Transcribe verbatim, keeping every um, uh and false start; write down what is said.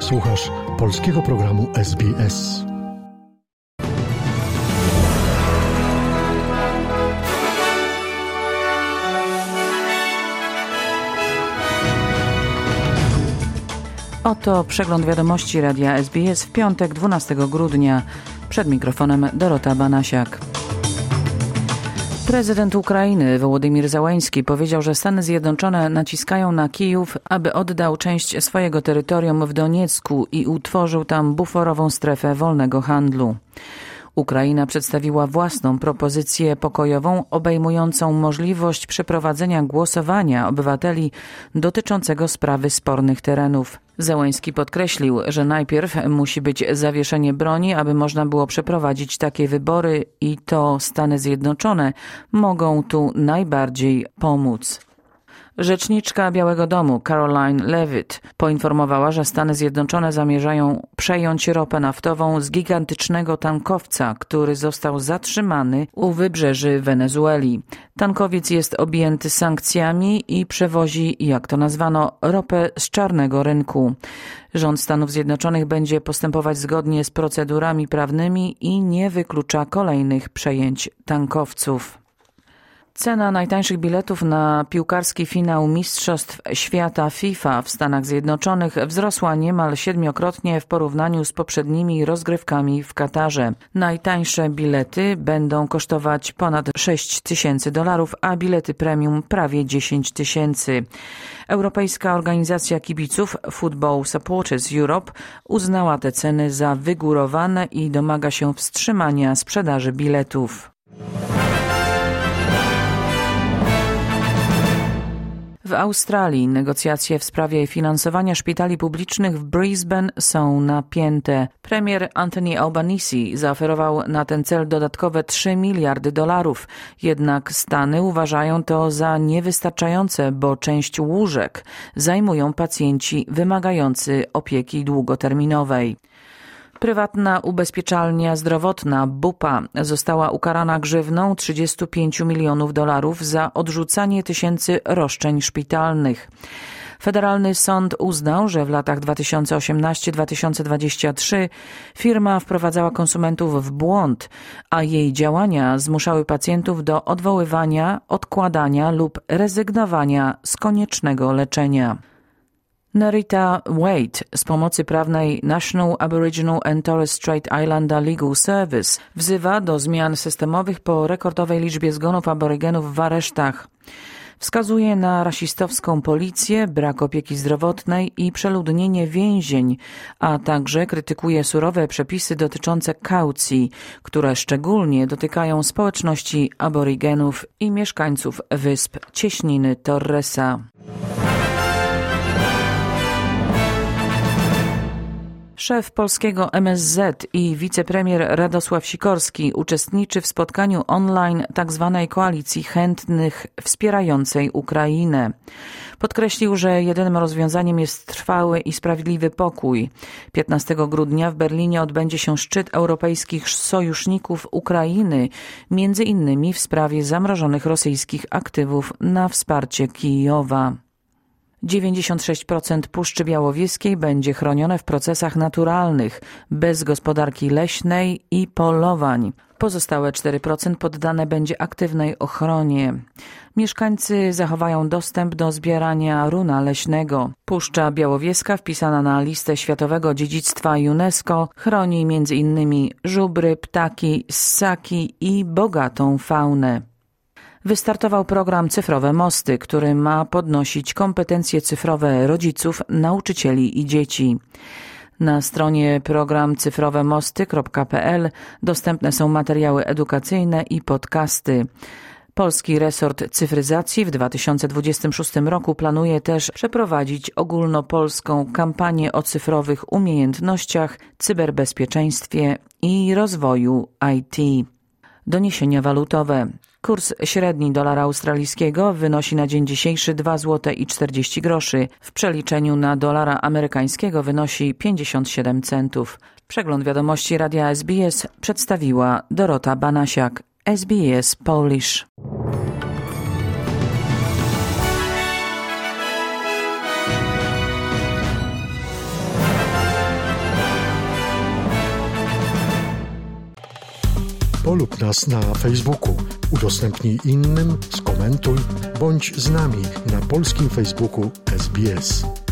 Słuchasz polskiego programu S B S. Oto przegląd wiadomości Radia S B S w piątek, dwunastego grudnia. Przed mikrofonem Dorota Banasiak. Prezydent Ukrainy Wołodymyr Zełenski powiedział, że Stany Zjednoczone naciskają na Kijów, aby oddał część swojego terytorium w Doniecku i utworzył tam buforową strefę wolnego handlu. Ukraina przedstawiła własną propozycję pokojową obejmującą możliwość przeprowadzenia głosowania obywateli dotyczącego sprawy spornych terenów. Zełenski podkreślił, że najpierw musi być zawieszenie broni, aby można było przeprowadzić takie wybory i to Stany Zjednoczone mogą tu najbardziej pomóc. Rzeczniczka Białego Domu Caroline Leavitt poinformowała, że Stany Zjednoczone zamierzają przejąć ropę naftową z gigantycznego tankowca, który został zatrzymany u wybrzeży Wenezueli. Tankowiec jest objęty sankcjami i przewozi, jak to nazwano, ropę z czarnego rynku. Rząd Stanów Zjednoczonych będzie postępować zgodnie z procedurami prawnymi i nie wyklucza kolejnych przejęć tankowców. Cena najtańszych biletów na piłkarski finał Mistrzostw Świata FIFA w Stanach Zjednoczonych wzrosła niemal siedmiokrotnie w porównaniu z poprzednimi rozgrywkami w Katarze. Najtańsze bilety będą kosztować ponad sześć tysięcy dolarów, a bilety premium prawie dziesięć tysięcy. Europejska organizacja kibiców Football Supporters Europe uznała te ceny za wygórowane i domaga się wstrzymania sprzedaży biletów. W Australii negocjacje w sprawie finansowania szpitali publicznych w Brisbane są napięte. Premier Anthony Albanese zaoferował na ten cel dodatkowe trzy miliardy dolarów. Jednak Stany uważają to za niewystarczające, bo część łóżek zajmują pacjenci wymagający opieki długoterminowej. Prywatna ubezpieczalnia zdrowotna Bupa została ukarana grzywną trzydzieści pięć milionów dolarów za odrzucanie tysięcy roszczeń szpitalnych. Federalny sąd uznał, że w latach dwa tysiące osiemnasty do dwa tysiące dwudziestego trzeciego firma wprowadzała konsumentów w błąd, a jej działania zmuszały pacjentów do odwoływania, odkładania lub rezygnowania z koniecznego leczenia. Nerita Wade z pomocy prawnej National Aboriginal and Torres Strait Islander Legal Service wzywa do zmian systemowych po rekordowej liczbie zgonów aborygenów w aresztach. Wskazuje na rasistowską policję, brak opieki zdrowotnej i przeludnienie więzień, a także krytykuje surowe przepisy dotyczące kaucji, które szczególnie dotykają społeczności aborygenów i mieszkańców wysp Cieśniny Torresa. Szef polskiego M S Z i wicepremier Radosław Sikorski uczestniczy w spotkaniu online tzw. koalicji chętnych wspierającej Ukrainę. Podkreślił, że jedynym rozwiązaniem jest trwały i sprawiedliwy pokój. piętnastego grudnia w Berlinie odbędzie się szczyt europejskich sojuszników Ukrainy, między innymi w sprawie zamrożonych rosyjskich aktywów na wsparcie Kijowa. dziewięćdziesiąt sześć procent Puszczy Białowieskiej będzie chronione w procesach naturalnych, bez gospodarki leśnej i polowań. Pozostałe cztery procent poddane będzie aktywnej ochronie. Mieszkańcy zachowają dostęp do zbierania runa leśnego. Puszcza Białowieska, wpisana na listę Światowego Dziedzictwa UNESCO, chroni między innymi żubry, ptaki, ssaki i bogatą faunę. Wystartował program Cyfrowe Mosty, który ma podnosić kompetencje cyfrowe rodziców, nauczycieli i dzieci. Na stronie program cyfrowe mosty kropka p l dostępne są materiały edukacyjne i podcasty. Polski resort cyfryzacji w dwa tysiące dwudziestym szóstym roku planuje też przeprowadzić ogólnopolską kampanię o cyfrowych umiejętnościach, cyberbezpieczeństwie i rozwoju I T. Doniesienia walutowe. Kurs średni dolara australijskiego wynosi na dzień dzisiejszy dwa złote i czterdzieści groszy. W przeliczeniu na dolara amerykańskiego wynosi pięćdziesiąt siedem centów. Przegląd wiadomości Radia S B S przedstawiła Dorota Banasiak, S B S Polish. Polub nas na Facebooku, udostępnij innym, skomentuj, bądź z nami na polskim Facebooku S B S.